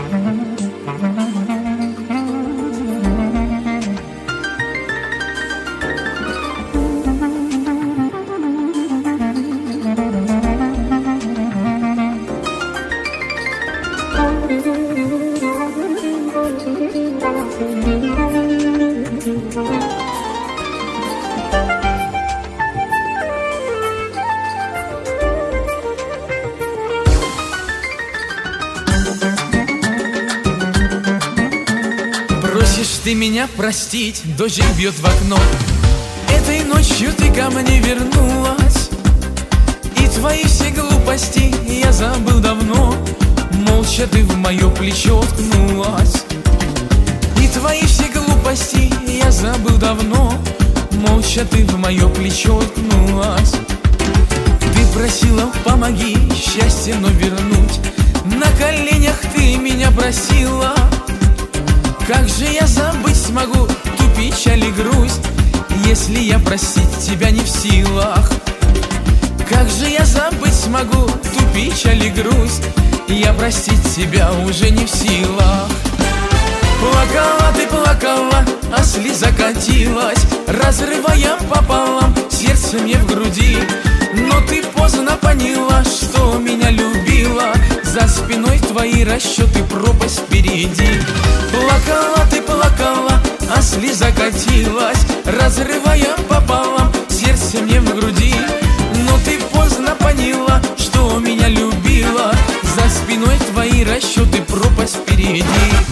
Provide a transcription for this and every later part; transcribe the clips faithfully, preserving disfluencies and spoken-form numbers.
Просишь ты меня простить, дождь бьет в окно. Этой ночью ты ко мне вернулась, и твои все глупости я забыл давно. Молча ты в мое плечо ткнулась, и твои все глупости я забыл давно. Молча ты в мое плечо ткнулась. Ты просила, помоги счастье вновь вернуть. На коленях ты меня просила. Как же я забыть смогу ту печаль и грусть, если я простить тебя не в силах? Как же я забыть смогу ту печаль и грусть, я простить тебя уже не в силах? Плакала ты, плакала, а слеза катилась, разрывая пополам сердце мне в груди. Но ты поздно поняла, что меня любила. За спиной твои расчеты, пропасть впереди. Плакала ты, плакала, а слеза катилась, разрывая пополам сердце мне в груди. Но ты поздно поняла, что меня любила. За спиной твои расчеты, пропасть впереди.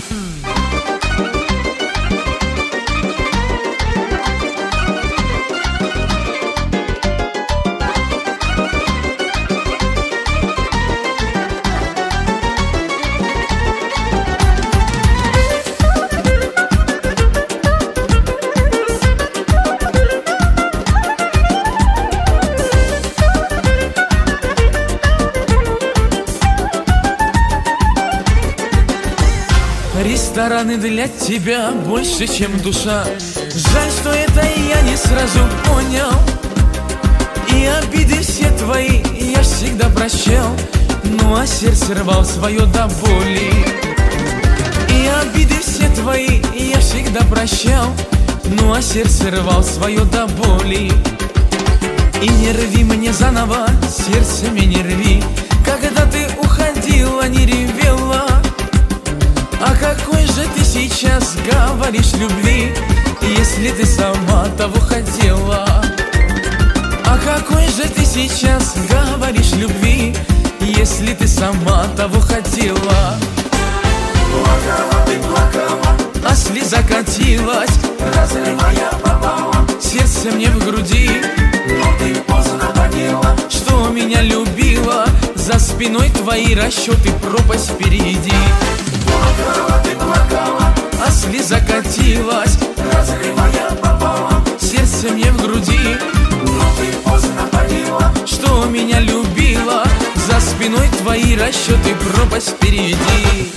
Рестораны для тебя больше, чем душа. Жаль, что это я не сразу понял. И обиды все твои я всегда прощал. Ну а сердце рвал свое до боли. И обиды все твои я всегда прощал. Ну а сердце рвал свое до боли. И не рви мне заново, сердце мне не рви. Когда ты уходила, не ревела. А какой же ты сейчас говоришь любви, если ты сама того хотела? А какой же ты сейчас говоришь любви, если ты сама того хотела? Плакала ты, плакала, а слеза катилась, разрывая пополам сердце мне в груди. Но ты поздно поняла, что меня любила. За спиной твои расчеты, пропасть впереди. Плакала ты, плакала, а слеза катилась, разрывая пополам сердце мне в груди. Но ты поздно поняла, что меня любила. За спиной твои расчеты, пропасть впереди.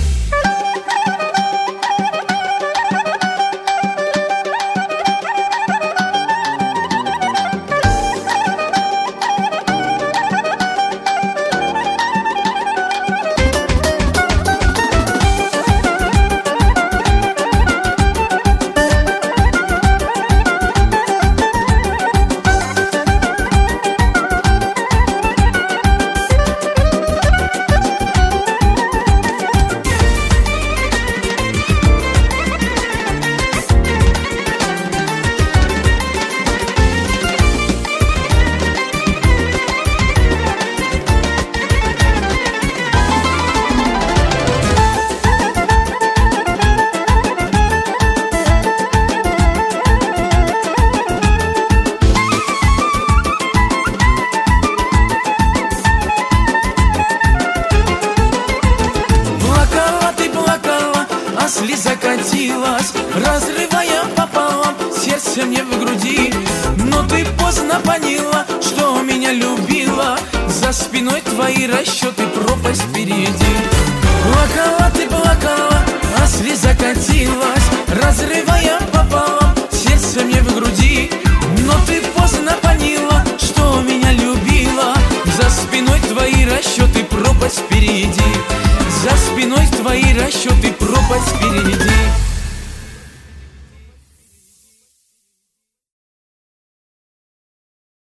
Слеза катилась, разрывая пополам сердце мне в груди. Но ты поздно поняла, что меня любила. За спиной твои расчеты, пропасть впереди. Плакала ты, плакала, а слеза катилась, разрывая пополам сердце мне в груди. Но ты поздно поняла, что меня любила. За спиной твои расчеты, пропасть впереди. За спиной твои расчеты пропасть переведи.